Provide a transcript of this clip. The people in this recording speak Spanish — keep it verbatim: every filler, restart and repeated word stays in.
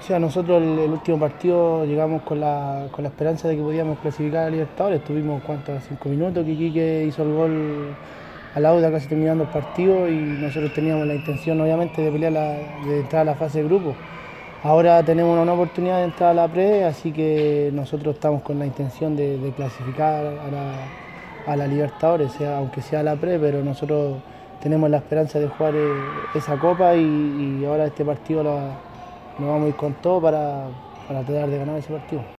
sea, nosotros el, el último partido llegamos con la, con la esperanza de que podíamos clasificar a Libertadores. Estuvimos, ¿cuántos? Cinco minutos que Iquique hizo el gol al Auda casi terminando el partido y nosotros teníamos la intención, obviamente, de pelear la, de entrar a la fase de grupo. Ahora tenemos una nueva oportunidad de entrar a la pre, así que nosotros estamos con la intención de, de clasificar a la, a la Libertadores, sea, aunque sea la pre, pero nosotros tenemos la esperanza de jugar eh, esa copa y, y ahora este partido lo, lo vamos a ir con todo para, para tratar de ganar ese partido.